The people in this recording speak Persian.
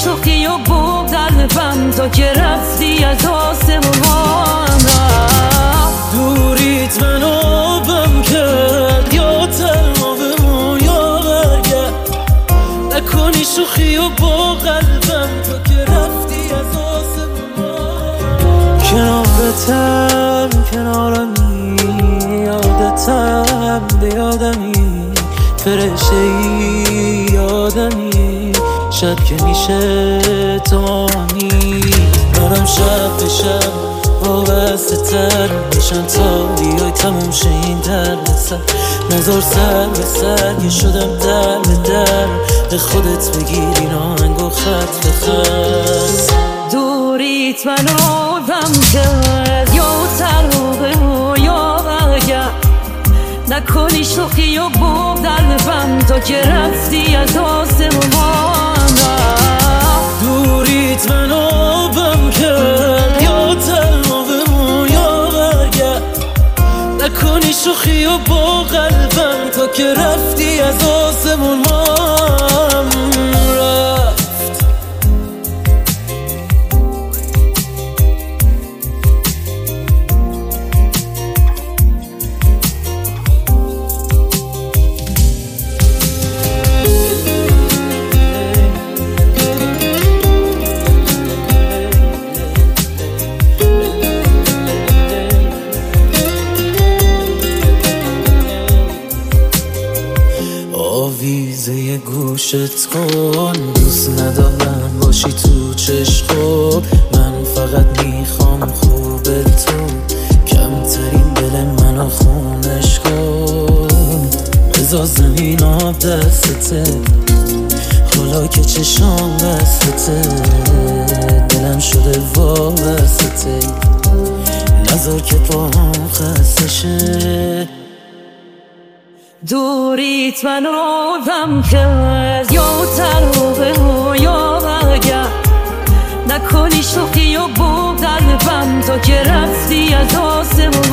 شوخی و بود قلبم تو که رفتی از آسمون. دوریت منو بم کرد یا تنها بمون یا برگرد، نکنی شوخی و با قلبم تو که رفتی از آسمون. کنارتم کنارمی، یادتم به یادمی، فرشته یادمی، شب که میشه تو نیست. منم شب به شب وابسته تر میشم تا بیای تموم شه این درد سر. نظر سر به سر که شدم در به در، به خودت بگیر این آهنگ و خط به خط. دوریت منو غم کرد یا تروبه و یا برگرد، نکنی شوخی و بود قلبم تو که رفتی از آسمون. دوریت منو بم کرد یا تنها بمون یا برگرد، نکنی شوخی و با قلبم تو که رفتی از آسمون. آویزه گوشت کن، دوست ندارم باشی تو چشم. من فقط میخوام خوب تو، کمترین دل منو خونش کن. بذار زمین آب دستته، حالا که چشام بستته، دلم شده وابسته، نذار که پاهم خسته شه. دوریت منو غم کرد یا تروبه و یا برگرد، نکنی شوخی و بود قلبم تو که رفتی از آسمون.